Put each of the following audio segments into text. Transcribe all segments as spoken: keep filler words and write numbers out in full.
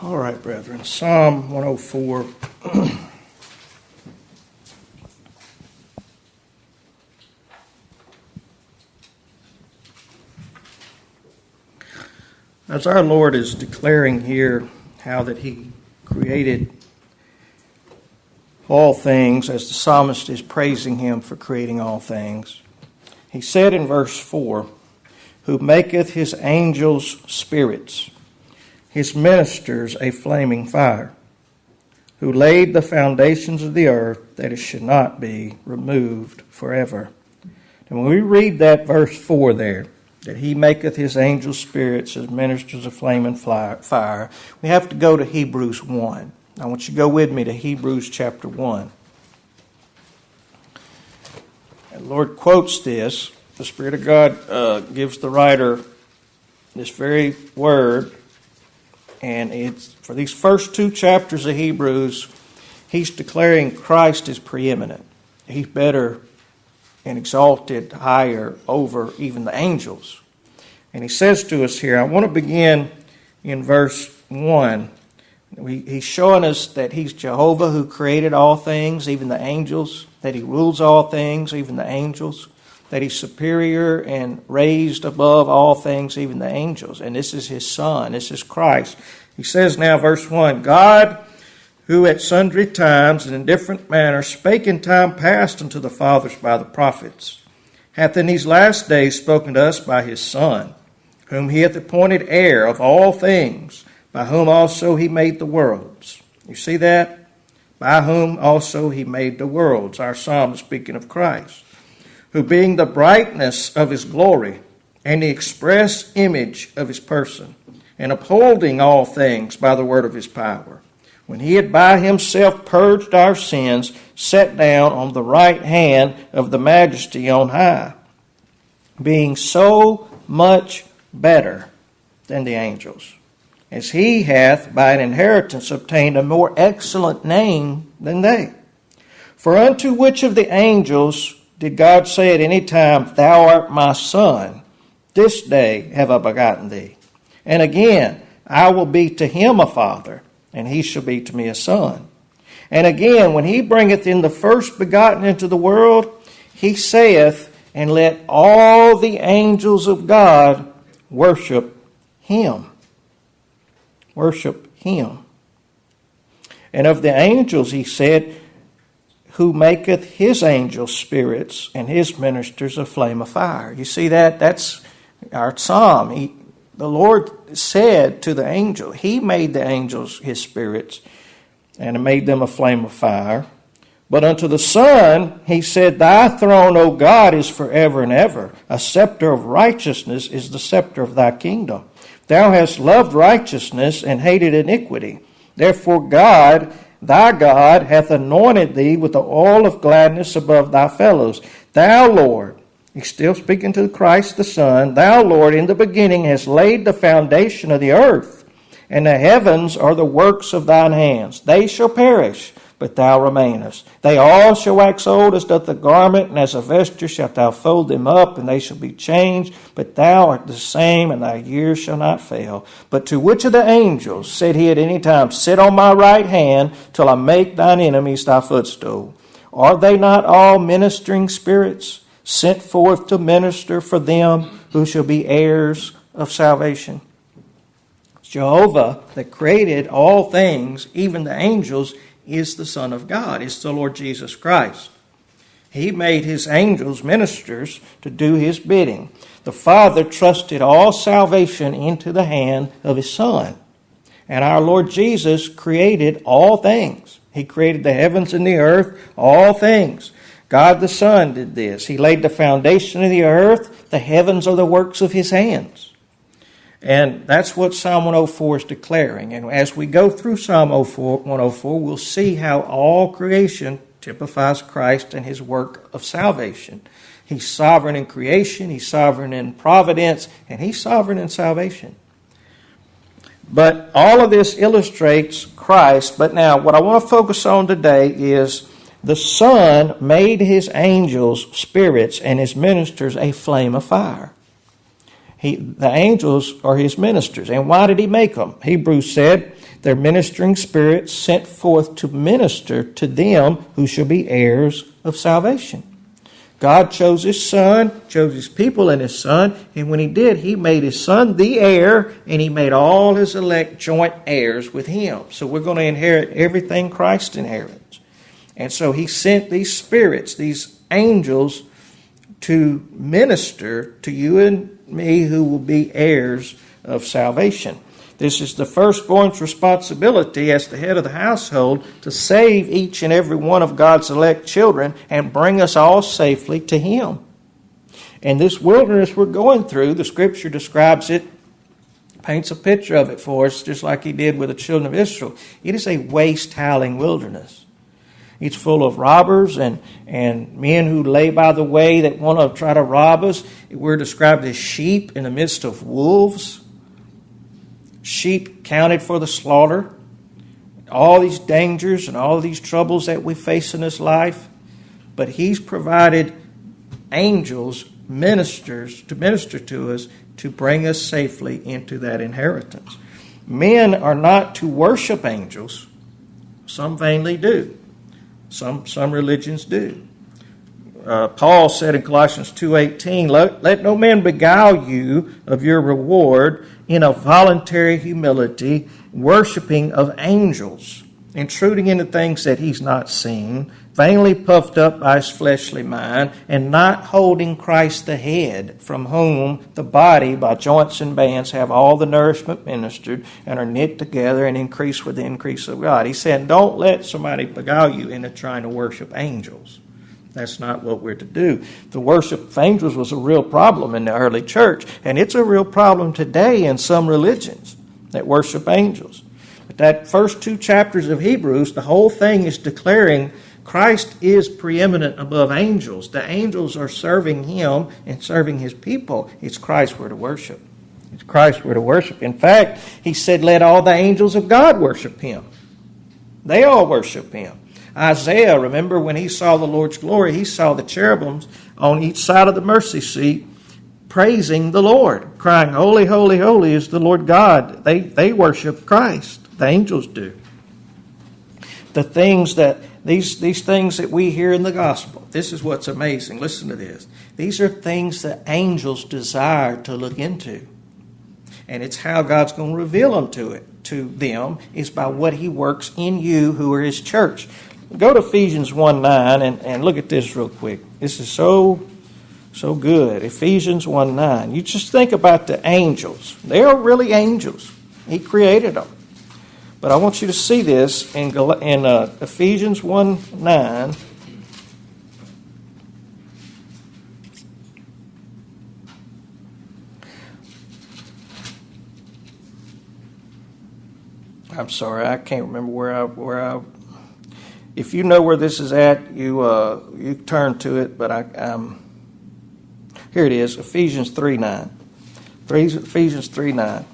All right, brethren, Psalm one oh four. As our Lord is declaring here how that He created all things, as the psalmist is praising Him for creating all things, He said in verse four, "Who maketh His angels spirits, His ministers a flaming fire, who laid the foundations of the earth, that it should not be removed forever." And when we read that verse four there, that He maketh His angels spirits, His ministers a flaming fire, we have to go to Hebrews one. I want you to go with me to Hebrews chapter one. And the Lord quotes this. The Spirit of God uh, gives the writer this very word. And it's for these first two chapters of Hebrews, he's declaring Christ is preeminent. He's better and exalted higher over even the angels. And he says to us here, I want to begin in verse one. He's showing us that He's Jehovah who created all things, even the angels, that He rules all things, even the angels, that He's superior and raised above all things, even the angels. And this is His Son. This is Christ. He says now, verse one, "God, who at sundry times and in different manners spake in time past unto the fathers by the prophets, hath in these last days spoken to us by His Son, whom He hath appointed heir of all things, by whom also He made the worlds." You see that? By whom also He made the worlds. Our psalm is speaking of Christ. "Who being the brightness of His glory, and the express image of His person, and upholding all things by the word of His power, when He had by Himself purged our sins, sat down on the right hand of the Majesty on high, being so much better than the angels, as He hath by an inheritance obtained a more excellent name than they. For unto which of the angels did God say at any time, Thou art my Son, this day have I begotten thee? And again, I will be to him a father, and he shall be to me a son. And again, when He bringeth in the first begotten into the world, He saith, And let all the angels of God worship Him." Worship Him. "And of the angels, He said, Who maketh His angels spirits, and His ministers a flame of fire." You see that? That's our psalm. He, the Lord said to the angel, He made the angels His spirits, and made them a flame of fire. "But unto the Son, He said, Thy throne, O God, is forever and ever. A scepter of righteousness is the scepter of Thy kingdom. Thou hast loved righteousness and hated iniquity. Therefore God, Thy God, hath anointed Thee with the oil of gladness above Thy fellows. Thou, Lord," He's still speaking to Christ the Son, "Thou, Lord, in the beginning hast laid the foundation of the earth, and the heavens are the works of Thine hands. They shall perish, but Thou remainest. They all shall wax old as doth the garment, and as a vesture shalt Thou fold them up, and they shall be changed. But Thou art the same, and Thy years shall not fail. But to which of the angels said He at any time, Sit on my right hand, till I make Thine enemies Thy footstool? Are they not all ministering spirits, sent forth to minister for them who shall be heirs of salvation?" Jehovah, that created all things, even the angels, is the Son of God. It's the Lord Jesus Christ. He made His angels ministers to do His bidding. The Father trusted all salvation into the hand of His Son. And our Lord Jesus created all things. He created the heavens and the earth, all things. God the Son did this. He laid the foundation of the earth. The heavens are the works of His hands. And that's what Psalm one oh four is declaring. And as we go through Psalm one oh four, we'll see how all creation typifies Christ and His work of salvation. He's sovereign in creation, He's sovereign in providence, and He's sovereign in salvation. But all of this illustrates Christ. But now, what I want to focus on today is the Son made His angels spirits and His ministers a flame of fire. He, the angels are his ministers. And why did he make them? Hebrews said, they're ministering spirits sent forth to minister to them who shall be heirs of salvation. God chose his son, chose his people in his son, and when he did, he made his son the heir, and he made all his elect joint heirs with him. So we're going to inherit everything Christ inherits. And so he sent these spirits, these angels, to minister to you and me who will be heirs of salvation. This is the firstborn's responsibility as the head of the household to save each and every one of God's elect children and bring us all safely to him. And this wilderness we're going through, the scripture describes it, paints a picture of it for us, just like he did with the children of Israel. It is a waste-howling wilderness. It's full of robbers and, and men who lay by the way that want to try to rob us. We're described as sheep in the midst of wolves. Sheep counted for the slaughter. All these dangers and all these troubles that we face in this life. But he's provided angels, ministers, to minister to us to bring us safely into that inheritance. Men are not to worship angels. Some vainly do. Some, some religions do. Uh, Paul said in Colossians two eighteen, let, let no man beguile you of your reward in a voluntary humility, worshiping of angels, intruding into things that he's not seen, vainly puffed up by his fleshly mind, and not holding Christ the head, from whom the body by joints and bands have all the nourishment ministered and are knit together and increase with the increase of God. He said, don't let somebody beguile you into trying to worship angels. That's not what we're to do. The worship of angels was a real problem in the early church, and it's a real problem today in some religions that worship angels. But that first two chapters of Hebrews, the whole thing is declaring Christ is preeminent above angels. The angels are serving him and serving his people. It's Christ we're to worship. It's Christ we're to worship. In fact, he said, let all the angels of God worship him. They all worship him. Isaiah, remember when he saw the Lord's glory, he saw the cherubims on each side of the mercy seat praising the Lord, crying, holy, holy, holy is the Lord God. They, they worship Christ. The angels do. The things that, these, these things that we hear in the gospel, this is what's amazing. Listen to this. These are things that angels desire to look into. And it's how God's going to reveal them to it, to them, is by what he works in you who are his church. Go to Ephesians one nine and, and look at this real quick. This is so, so good. Ephesians one nine. You just think about the angels. They are really angels. He created them. But I want you to see this in, in uh, Ephesians one nine. I'm sorry, I can't remember where I where I. If you know where this is at, you uh, you turn to it. But I um, here it is, Ephesians three nine. Ephesians three nine.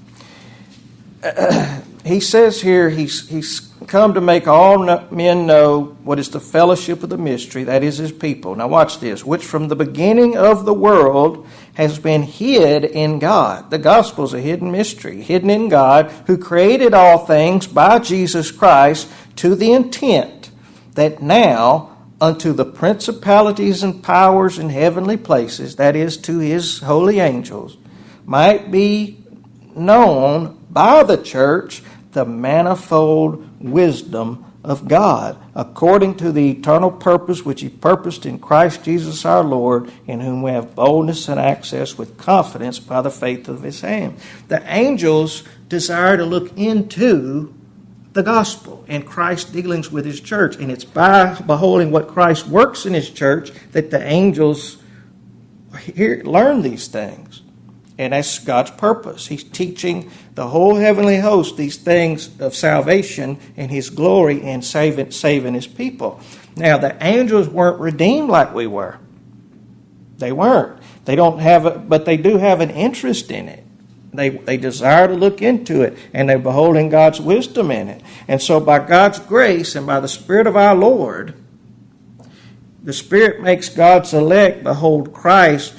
He says here he's he's come to make all men know what is the fellowship of the mystery, that is his people. Now watch this, which from the beginning of the world has been hid in God. The gospel is a hidden mystery, hidden in God, who created all things by Jesus Christ to the intent that now unto the principalities and powers in heavenly places, that is to his holy angels, might be known by the church the manifold wisdom of God, according to the eternal purpose which he purposed in Christ Jesus our Lord, in whom we have boldness and access with confidence by the faith of his hand. The angels desire to look into the gospel and Christ's dealings with his church. And it's by beholding what Christ works in his church that the angels hear, learn these things. And that's God's purpose. He's teaching the whole heavenly host these things of salvation and his glory and saving, saving his people. Now, the angels weren't redeemed like we were. They weren't. They don't have, a, but they do have an interest in it. They they desire to look into it, and they're beholding God's wisdom in it. And so by God's grace and by the Spirit of our Lord, the Spirit makes God's elect behold Christ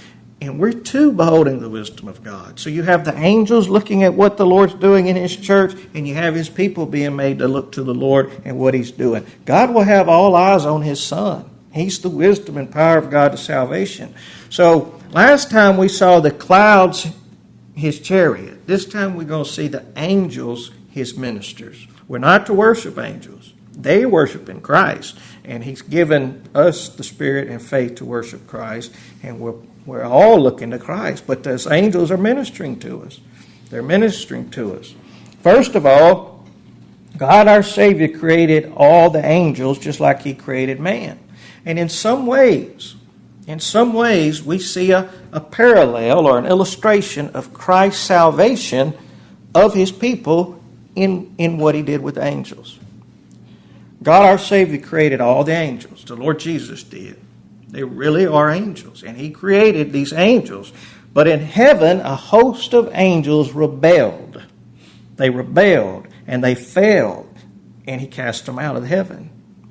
And we're too beholding the wisdom of God. So you have the angels looking at what the Lord's doing in His church, and you have His people being made to look to the Lord and what He's doing. God will have all eyes on His Son. He's the wisdom and power of God to salvation. So last time we saw the clouds, His chariot. This time we're going to see the angels, His ministers. We're not to worship angels. They worship in Christ. And He's given us the Spirit and faith to worship Christ. And we're, we're all looking to Christ. But those angels are ministering to us. They're ministering to us. First of all, God our Savior created all the angels just like He created man. And in some ways, in some ways, we see a, a parallel or an illustration of Christ's salvation of His people in, in what He did with the angels. God our Savior created all the angels. The Lord Jesus did. They really are angels. And He created these angels. But in heaven, a host of angels rebelled. They rebelled and they fell. And He cast them out of heaven.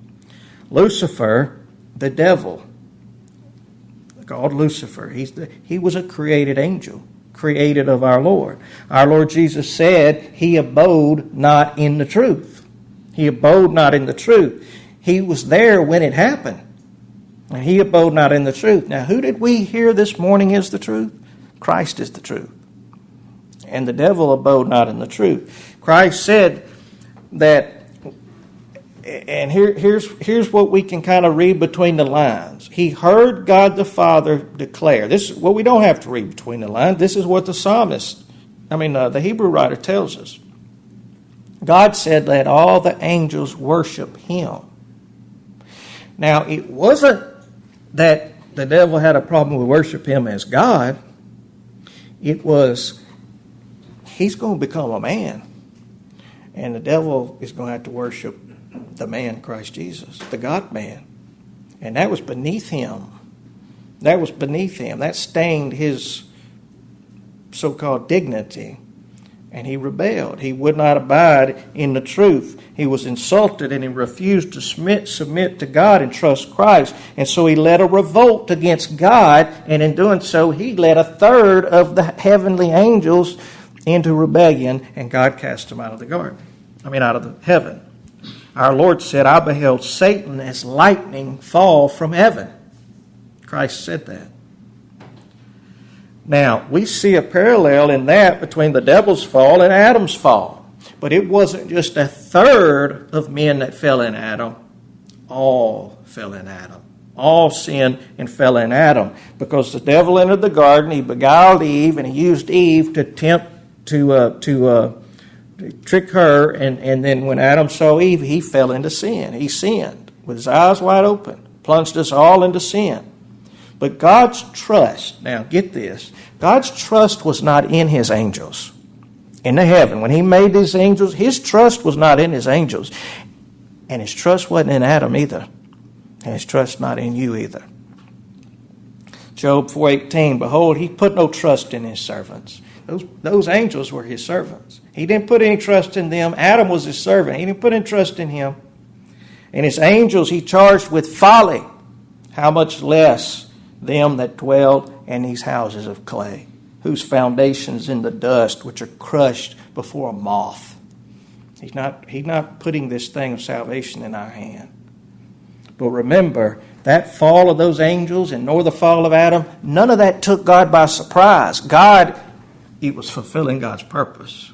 Lucifer, the devil, called Lucifer, he's the, he was a created angel, created of our Lord. Our Lord Jesus said He abode not in the truth. He abode not in the truth. He was there when it happened. And He abode not in the truth. Now, who did we hear this morning is the truth? Christ is the truth. And the devil abode not in the truth. Christ said that, and here, here's, here's what we can kind of read between the lines. He heard God the Father declare. This is what we don't have to read between the lines. This is what the psalmist, I mean, uh, the Hebrew writer tells us. God said, let all the angels worship Him. Now, it wasn't that the devil had a problem with worship Him as God. It was, he's going to become a man. And the devil is going to have to worship the man, Christ Jesus, the God-man. And that was beneath him. That was beneath him. That stained his so-called dignity. And he rebelled. He would not abide in the truth. He was insulted and he refused to submit, submit to God and trust Christ. And so he led a revolt against God. And in doing so, he led a third of the heavenly angels into rebellion. And God cast them out of the garden. I mean, out of the heaven. Our Lord said, I beheld Satan as lightning fall from heaven. Christ said that. Now, we see a parallel in that between the devil's fall and Adam's fall. But it wasn't just a third of men that fell in Adam. All fell in Adam. All sinned and fell in Adam. Because the devil entered the garden, he beguiled Eve, and he used Eve to tempt, to, uh, to, uh, trick her, and, and then when Adam saw Eve, he fell into sin. He sinned with his eyes wide open, plunged us all into sin. But God's trust, now get this, God's trust was not in His angels in the heaven. When He made these angels, His trust was not in His angels. And His trust wasn't in Adam either. And His trust not in you either. Job four eighteen, behold, He put no trust in His servants. Those, those angels were His servants. He didn't put any trust in them. Adam was His servant. He didn't put any trust in him. And His angels He charged with folly. How much less them that dwell in these houses of clay, whose foundations in the dust, which are crushed before a moth. He's not, he's not putting this thing of salvation in our hand. But remember, that fall of those angels and nor the fall of Adam, none of that took God by surprise. God, it was fulfilling God's purpose.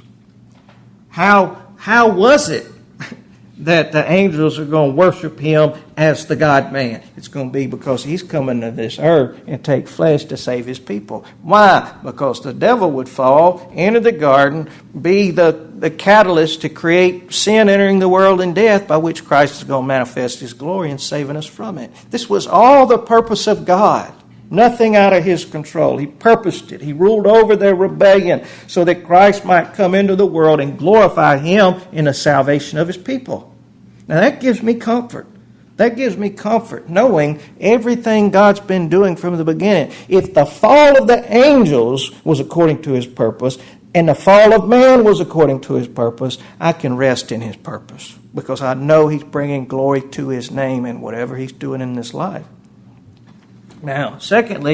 How, how was it that the angels are going to worship Him as the God-man? It's going to be because He's coming to this earth and take flesh to save His people. Why? Because the devil would fall, enter the garden, be the, the catalyst to create sin entering the world and death, by which Christ is going to manifest His glory and saving us from it. This was all the purpose of God. Nothing out of His control. He purposed it. He ruled over their rebellion so that Christ might come into the world and glorify Him in the salvation of His people. Now that gives me comfort. That gives me comfort, knowing everything God's been doing from the beginning. If the fall of the angels was according to His purpose, and the fall of man was according to His purpose, I can rest in His purpose, because I know He's bringing glory to His name in whatever He's doing in this life. Now, secondly,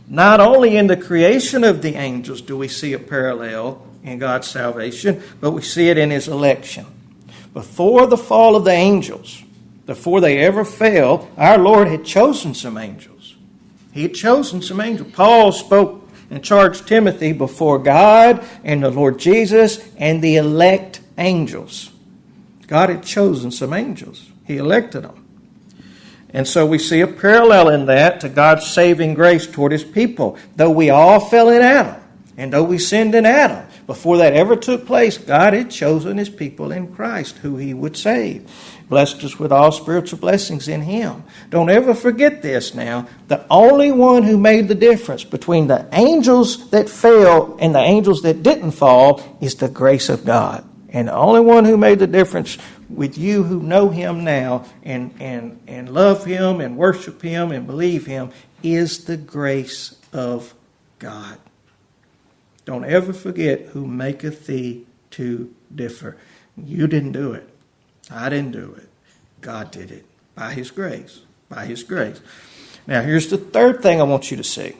Not only in the creation of the angels do we see a parallel in God's salvation, but we see it in His election. Before the fall of the angels, before they ever fell, our Lord had chosen some angels. He had chosen some angels. Paul spoke and charged Timothy before God and the Lord Jesus and the elect angels. God had chosen some angels. He elected them. And so we see a parallel in that to God's saving grace toward His people. Though we all fell in Adam, and though we sinned in Adam, before that ever took place, God had chosen His people in Christ, who He would save. Blessed us with all spiritual blessings in Him. Don't ever forget this now. The only one who made the difference between the angels that fell and the angels that didn't fall is the grace of God. And the only one who made the difference with you who know Him now and, and, and love Him and worship Him and believe Him is the grace of God. Don't ever forget who maketh thee to differ. You didn't do it. I didn't do it. God did it by His grace. By His grace. Now here's the third thing I want you to see.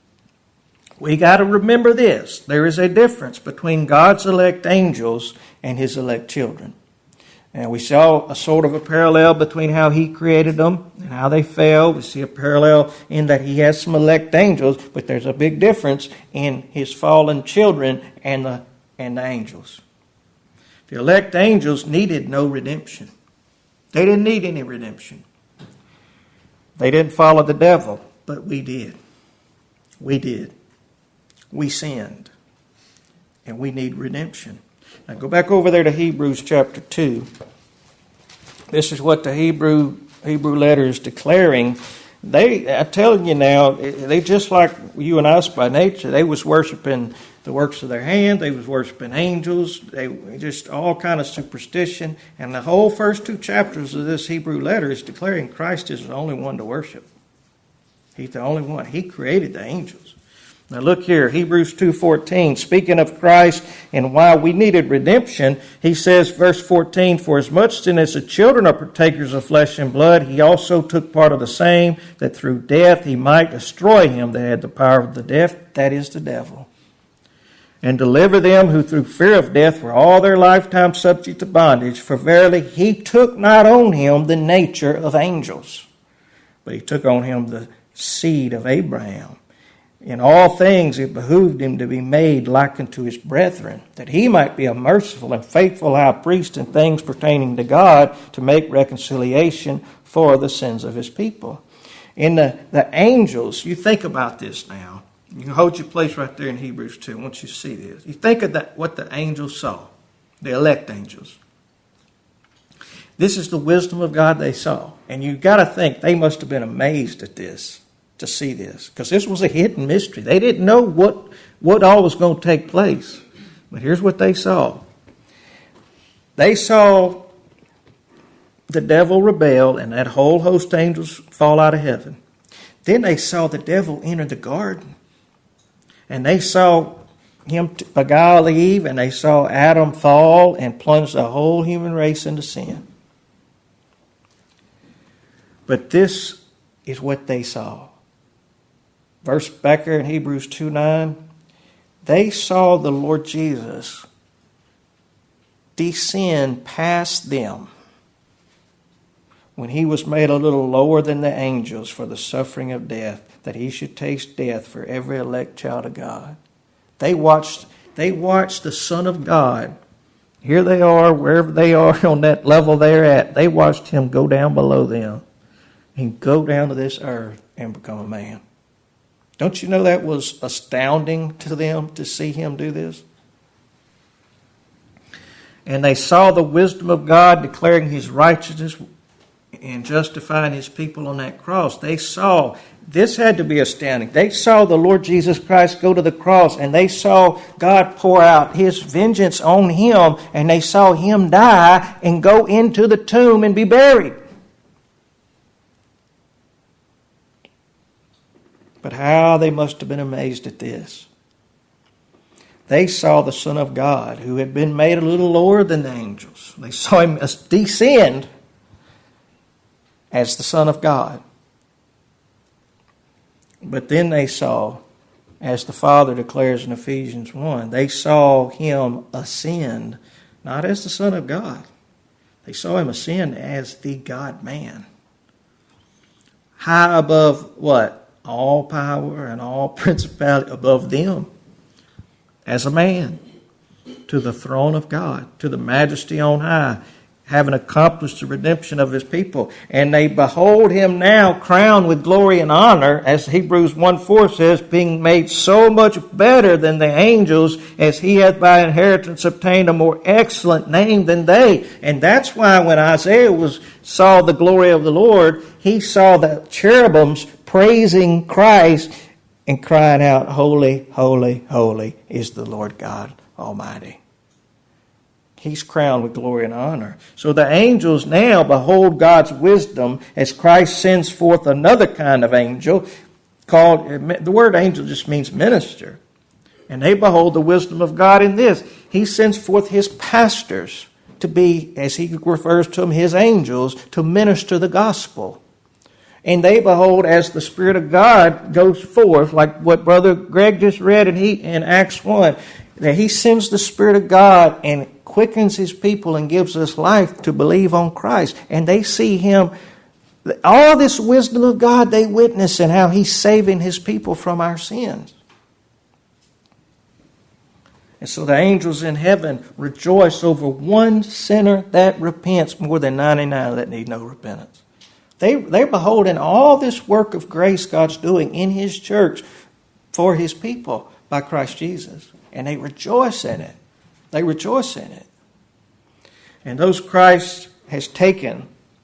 We got to remember this. There is a difference between God's elect angels and His elect children. And we saw a sort of a parallel between how He created them and how they fell. We see a parallel in that He has some elect angels, but there's a big difference in His fallen children and the, and the angels. The elect angels needed no redemption. They didn't need any redemption. They didn't follow the devil, but we did. We did. We sinned. And we need redemption. Now go back over there to Hebrews chapter two. This is what the Hebrew Hebrew letter is declaring. They, I'm telling you now, they just like you and us by nature, they was worshiping the works of their hand. They was worshiping angels. They just all kind of superstition. And the whole first two chapters of this Hebrew letter is declaring Christ is the only one to worship. He's the only one. He created the angels. Now look here, Hebrews two fourteen, speaking of Christ and why we needed redemption, he says, verse fourteen, for as much then as the children are partakers of flesh and blood, he also took part of the same, that through death he might destroy him that had the power of the death, that is the devil, and deliver them who through fear of death were all their lifetime subject to bondage. For verily he took not on him the nature of angels, but he took on him the seed of Abraham. In all things it behooved him to be made like unto his brethren, that he might be a merciful and faithful high priest in things pertaining to God, to make reconciliation for the sins of his people. In the, the angels, you think about this now. You can hold your place right there in Hebrews two. I want you to see this. You think of that, what the angels saw, the elect angels. This is the wisdom of God they saw. And you've got to think they must have been amazed at this, to see this, because this was a hidden mystery. They didn't know what, what all was going to take place. But here's what they saw. They saw the devil rebel and that whole host of angels fall out of heaven. Then they saw the devil enter the garden. And they saw him beguile Eve, and they saw Adam fall and plunge the whole human race into sin. But this is what they saw. Verse back there in Hebrews two nine, they saw the Lord Jesus descend past them when he was made a little lower than the angels for the suffering of death, that he should taste death for every elect child of God. They watched, they watched the Son of God. Here they are, wherever they are on that level they're at. They watched him go down below them and go down to this earth and become a man. Don't you know that was astounding to them to see him do this? And they saw the wisdom of God declaring his righteousness and justifying his people on that cross. They saw, this had to be astounding. They saw the Lord Jesus Christ go to the cross, and they saw God pour out his vengeance on him, and they saw him die and go into the tomb and be buried. But how they must have been amazed at this. They saw the Son of God, who had been made a little lower than the angels. They saw him descend as the Son of God. But then they saw, as the Father declares in Ephesians one, they saw him ascend, not as the Son of God. They saw him ascend as the God-man. High above what? All power and all principality, above them. As a man. To the throne of God. To the majesty on high. Having accomplished the redemption of his people. And they behold him now crowned with glory and honor, as Hebrews one four says, being made so much better than the angels, as he hath by inheritance obtained a more excellent name than they. And that's why when Isaiah was saw the glory of the Lord, he saw the cherubims praising Christ and crying out, Holy, holy, holy is the Lord God Almighty. He's crowned with glory and honor. So the angels now behold God's wisdom as Christ sends forth another kind of angel called, the word angel just means minister. And they behold the wisdom of God in this. He sends forth his pastors to be, as he refers to them, his angels, to minister the gospel. And they behold as the Spirit of God goes forth, like what Brother Greg just read in, he, in Acts one, that he sends the Spirit of God and quickens his people and gives us life to believe on Christ. And they see him, all this wisdom of God they witness in how he's saving his people from our sins. And so the angels in heaven rejoice over one sinner that repents more than ninety-nine that need no repentance. They, they're beholding all this work of grace God's doing in his church for his people by Christ Jesus. And they rejoice in it. They rejoice in it. And those Christ has taken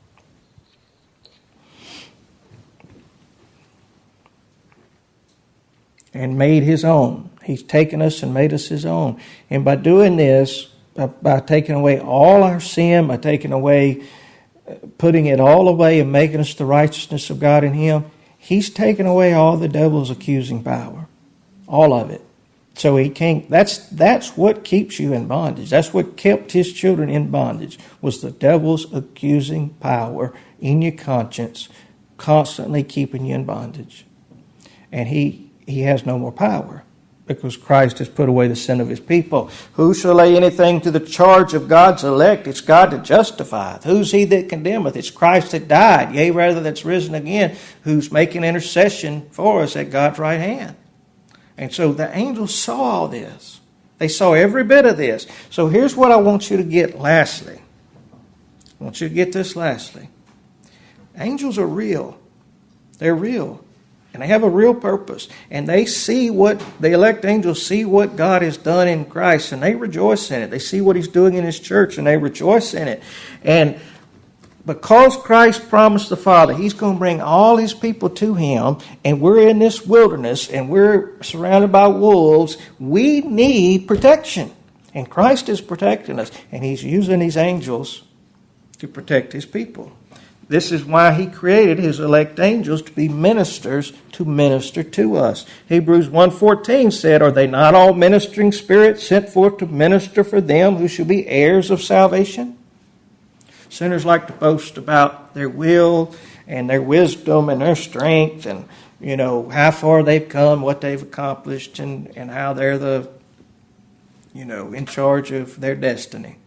and made his own. He's taken us and made us his own. And by doing this, by, by taking away all our sin, by taking away, putting it all away and making us the righteousness of God in him, he's taken away all the devil's accusing power. All of it. So he can't, that's, that's what keeps you in bondage. That's what kept his children in bondage, was the devil's accusing power in your conscience, constantly keeping you in bondage. And he, he has no more power because Christ has put away the sin of his people. Who shall lay anything to the charge of God's elect? It's God that justifieth. Who's he that condemneth? It's Christ that died, yea, rather that's risen again, who's making intercession for us at God's right hand. And so the angels saw all this. They saw every bit of this. So here's what I want you to get lastly. I want you to get this lastly. Angels are real. They're real. And they have a real purpose. And they see what, the elect angels see what God has done in Christ. And they rejoice in it. They see what he's doing in his church. And they rejoice in it. And because Christ promised the Father, he's going to bring all his people to him, and we're in this wilderness, and we're surrounded by wolves, we need protection. And Christ is protecting us, and he's using these angels to protect his people. This is why he created his elect angels to be ministers to minister to us. Hebrews one fourteen said, Are they not all ministering spirits sent forth to minister for them who shall be heirs of salvation? Sinners like to boast about their will and their wisdom and their strength and, you know, how far they've come, what they've accomplished, and, and how they're the, you know, in charge of their destiny.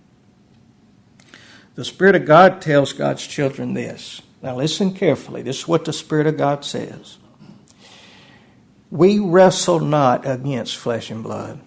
The Spirit of God tells God's children this. Now listen carefully. This is what the Spirit of God says. We wrestle not against flesh and blood,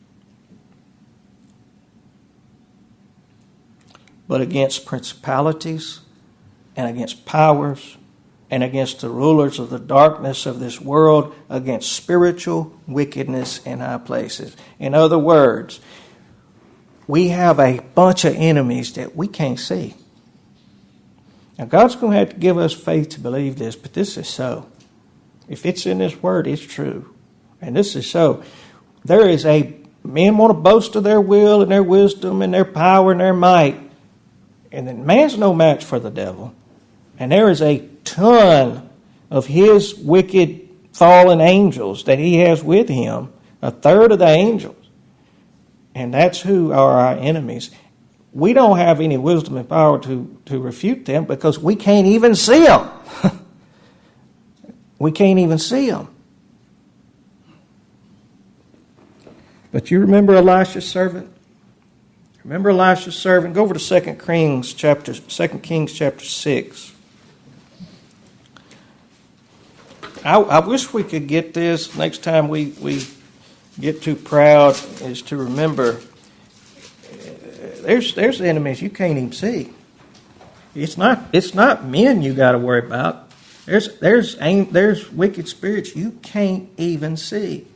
but against principalities and against powers and against the rulers of the darkness of this world, against spiritual wickedness in high places. In other words, we have a bunch of enemies that we can't see. Now, God's going to have to give us faith to believe this, but this is so. If it's in this word, it's true. And this is so. There is a, men want to boast of their will and their wisdom and their power and their might. And then man's no match for the devil. And there is a ton of his wicked fallen angels that he has with him. A third of the angels. And that's who are our enemies. We don't have any wisdom and power to, to refute them because we can't even see them. We can't even see them. But you remember Elisha's servant? Remember Elisha's servant? Go over to Second Kings chapter Second Kings chapter six. I, I wish we could get this next time we, we get too proud is to remember there's there's enemies you can't even see. It's not it's not men you got to worry about. There's there's there's wicked spirits you can't even see.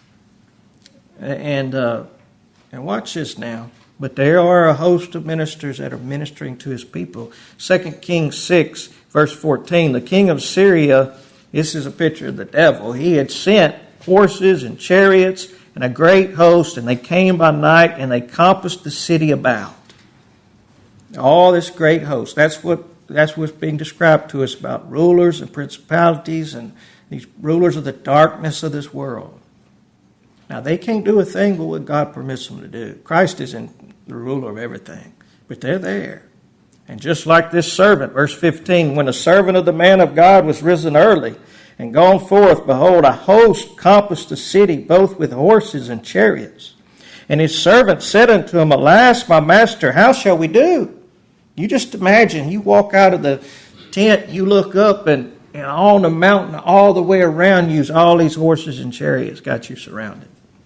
And uh, and watch this now. But there are a host of ministers that are ministering to his people. Second Kings six, verse fourteen. The king of Syria, this is a picture of the devil. He had sent horses and chariots and a great host, and they came by night and they compassed the city about. All this great host. That's what that's what's being described to us about rulers and principalities and these rulers of the darkness of this world. Now, they can't do a thing but what God permits them to do. Christ isn't the ruler of everything, but they're there. And just like this servant, verse fifteen, when the servant of the man of God was risen early and gone forth, behold, a host compassed the city, both with horses and chariots. And his servant said unto him, Alas, my master, how shall we do? You just imagine, you walk out of the tent, you look up, and, and on the mountain, all the way around you, all these horses and chariots got you surrounded.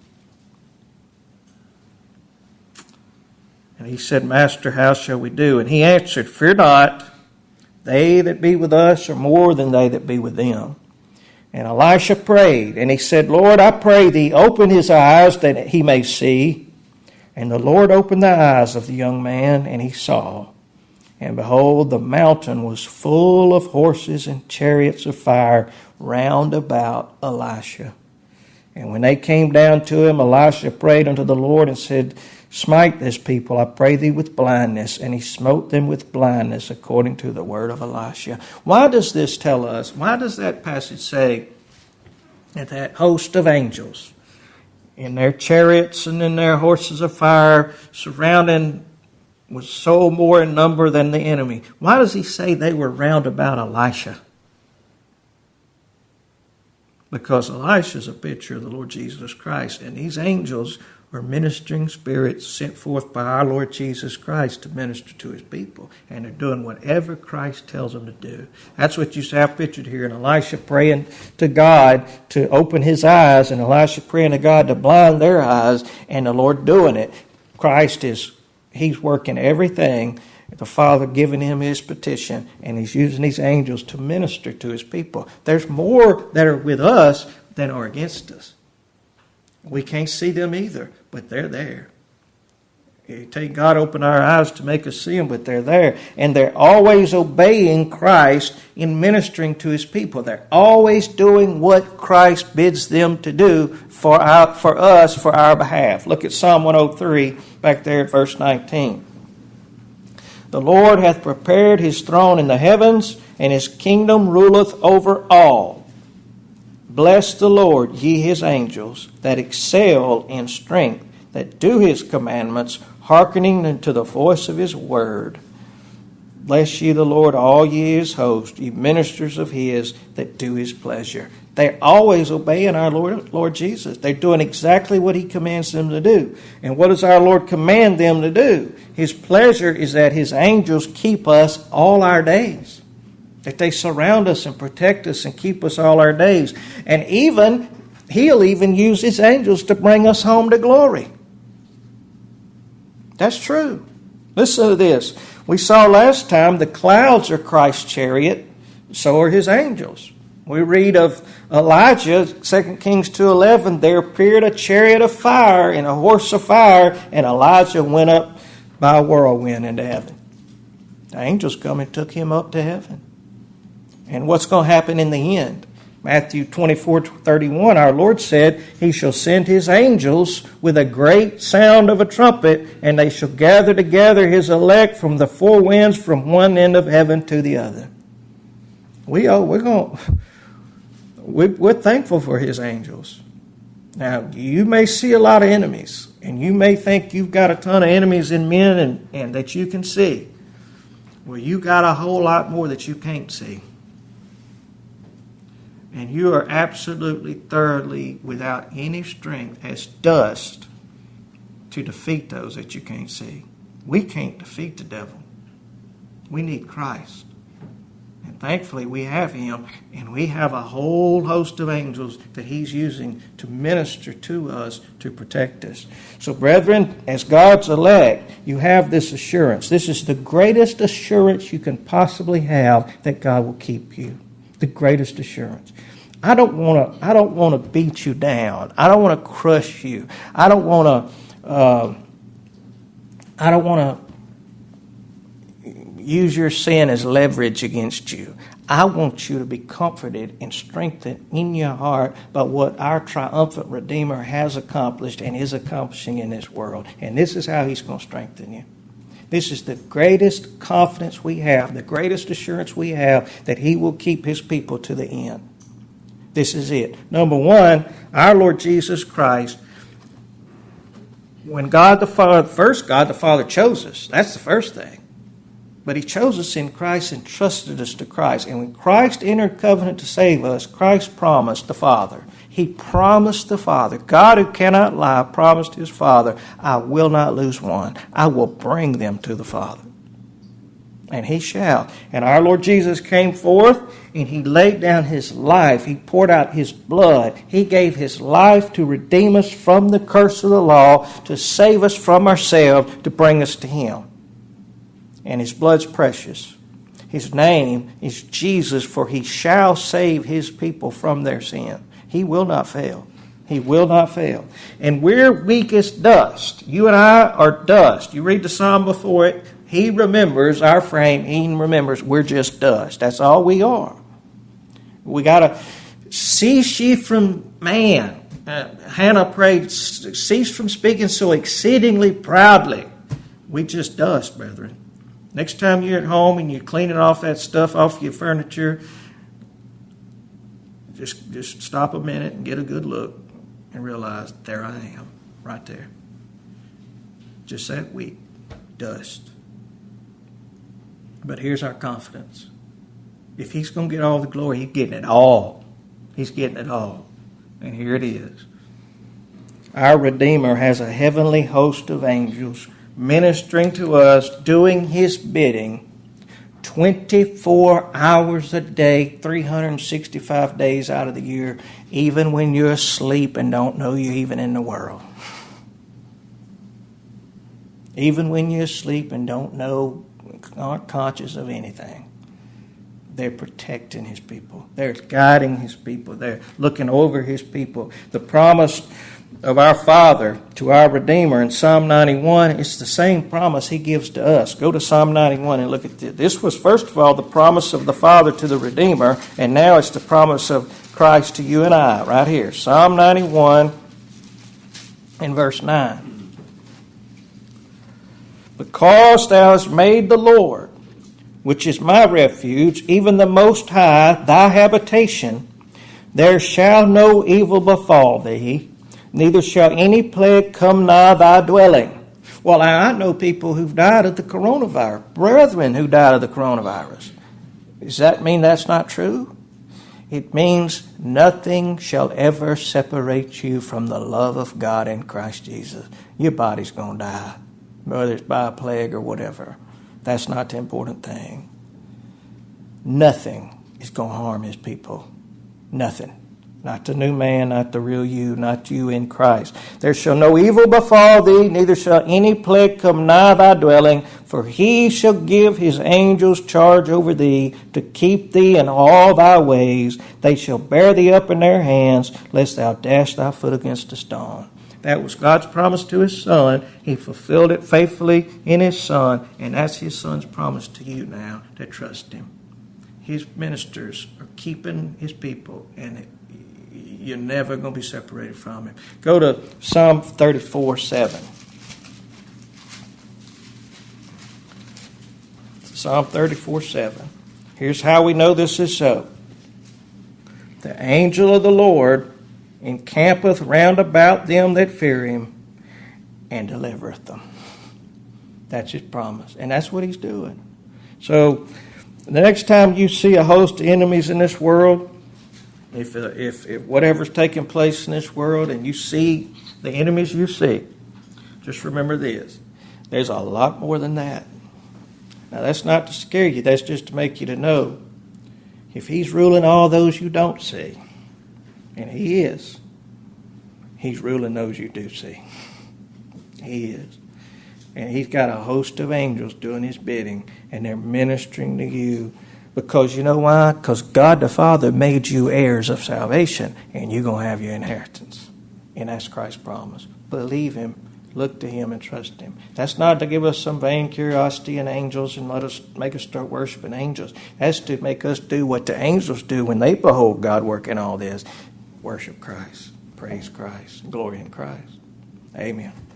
And he said, Master, how shall we do? And he answered, Fear not, they that be with us are more than they that be with them. And Elisha prayed, and he said, Lord, I pray thee, open his eyes that he may see. And the Lord opened the eyes of the young man, and he saw. And behold, the mountain was full of horses and chariots of fire round about Elisha. And when they came down to him, Elisha prayed unto the Lord and said, Smite this people, I pray thee, with blindness. And he smote them with blindness according to the word of Elisha. Why does this tell us? Why does that passage say that that host of angels in their chariots and in their horses of fire surrounding was so more in number than the enemy? Why does he say they were round about Elisha? Because Elisha is a picture of the Lord Jesus Christ, and these angels are ministering spirits sent forth by our Lord Jesus Christ to minister to his people. And they're doing whatever Christ tells them to do. That's what you have pictured here. And Elisha praying to God to open his eyes, and Elisha praying to God to blind their eyes, and the Lord doing it. Christ is, he's working everything. The Father giving him his petition, and he's using these angels to minister to his people. There's more that are with us than are against us. We can't see them either, but they're there. You take God, open our eyes to make us see them, but they're there. And they're always obeying Christ in ministering to his people. They're always doing what Christ bids them to do for our, for us, for our behalf. Look at Psalm one oh three, back there at verse nineteen. The Lord hath prepared his throne in the heavens, and his kingdom ruleth over all. Bless the Lord, ye his angels, that excel in strength, that do his commandments, hearkening unto the voice of his word. Bless ye the Lord, all ye his host, ye ministers of his, that do his pleasure. They're always obeying our Lord, Lord Jesus. They're doing exactly what he commands them to do. And what does our Lord command them to do? His pleasure is that his angels keep us all our days. That they surround us and protect us and keep us all our days. And even, he'll even use his angels to bring us home to glory. That's true. Listen to this. We saw last time the clouds are Christ's chariot, so are his angels. We read of Elijah, Second Kings two eleven, there appeared a chariot of fire and a horse of fire, and Elijah went up by a whirlwind into heaven. The angels come and took him up to heaven. And what's going to happen in the end? Matthew twenty-four thirty-one, our Lord said, he shall send his angels with a great sound of a trumpet, and they shall gather together his elect from the four winds, from one end of heaven to the other. We are, we're going, we're thankful for his angels. Now, you may see a lot of enemies, and you may think you've got a ton of enemies in men and, and that you can see. Well, you got a whole lot more that you can't see. and you are absolutely, thoroughly without any strength as dust to defeat those that you can't see. We can't defeat the devil. We need Christ. And thankfully we have him, and we have a whole host of angels that he's using to minister to us, to protect us. So brethren, as God's elect, you have this assurance. This is the greatest assurance you can possibly have that God will keep you. The greatest assurance. I don't want to I don't want to beat you down. I don't want to crush you. I don't want to uh, I don't want to use your sin as leverage against you. I want you to be comforted and strengthened in your heart by what our triumphant Redeemer has accomplished and is accomplishing in this world. And this is how he's going to strengthen you. This is the greatest confidence we have, the greatest assurance we have that he will keep his people to the end. This is it. Number one, our Lord Jesus Christ, when God the Father, first God the Father chose us. That's the first thing. But he chose us in Christ and trusted us to Christ. And when Christ entered covenant to save us, Christ promised the Father. He promised the Father. God, who cannot lie, promised his Father, I will not lose one. I will bring them to the Father. And he shall. And our Lord Jesus came forth, and he laid down his life. He poured out his blood. He gave his life to redeem us from the curse of the law, to save us from ourselves, to bring us to him. And his blood's precious. His name is Jesus, for he shall save his people from their sin. He will not fail. He will not fail. And we're weak as dust. You and I are dust. You read the psalm before it. He remembers our frame. He remembers we're just dust. That's all we are. We got to cease ye from man. Uh, Hannah prayed, cease from speaking so exceedingly proudly. We just dust, brethren. Next time you're at home and you're cleaning off that stuff off your furniture, just, just stop a minute and get a good look and realize, there I am, right there. Just that weak, dust. But here's our confidence. If he's going to get all the glory, he's getting it all. He's getting it all. And here it is. Our Redeemer has a heavenly host of angels ministering to us, doing his bidding twenty-four hours a day, three hundred sixty-five days out of the year, even when you're asleep and don't know you're even in the world. Even when you're asleep and don't know, aren't conscious of anything. They're protecting his people. They're guiding his people. They're looking over his people. The promise of our Father to our Redeemer in Psalm ninety-one, it's the same promise he gives to us. Go to Psalm ninety-one and look at this. This was, first of all, the promise of the Father to the Redeemer, and now it's the promise of Christ to you and I, right here. Psalm ninety-one in verse nine. Because thou hast made the Lord, which is my refuge, even the Most High, thy habitation, there shall no evil befall thee, neither shall any plague come nigh thy dwelling. Well, I know people who've died of the coronavirus, brethren who died of the coronavirus. Does that mean that's not true? It means nothing shall ever separate you from the love of God in Christ Jesus. Your body's going to die, whether it's by a plague or whatever. That's not the important thing. Nothing is going to harm his people. Nothing. Not the new man, not the real you, not you in Christ. There shall no evil befall thee, neither shall any plague come nigh thy dwelling, for he shall give his angels charge over thee, to keep thee in all thy ways. They shall bear thee up in their hands, lest thou dash thy foot against a stone. That was God's promise to his Son. He fulfilled it faithfully in his Son, and that's his Son's promise to you now to trust him. His ministers are keeping his people, and it, you're never going to be separated from him. Go to Psalm thirty-four seven. Psalm thirty-four seven. Here's how we know this is so. The angel of the Lord encampeth round about them that fear him, and delivereth them. That's his promise. And that's what he's doing. So, the next time you see a host of enemies in this world, If, uh, if, if whatever's taking place in this world and you see the enemies you see, just remember this. There's a lot more than that. Now, that's not to scare you. That's just to make you to know. If he's ruling all those you don't see, and he is, he's ruling those you do see. He is. And he's got a host of angels doing his bidding, and they're ministering to you. Because you know why? Because God the Father made you heirs of salvation, and you're going to have your inheritance. And that's Christ's promise. Believe him, look to him, and trust him. That's not to give us some vain curiosity in angels and let us make us start worshiping angels. That's to make us do what the angels do when they behold God working all this. Worship Christ. Praise Christ. Glory in Christ. Amen.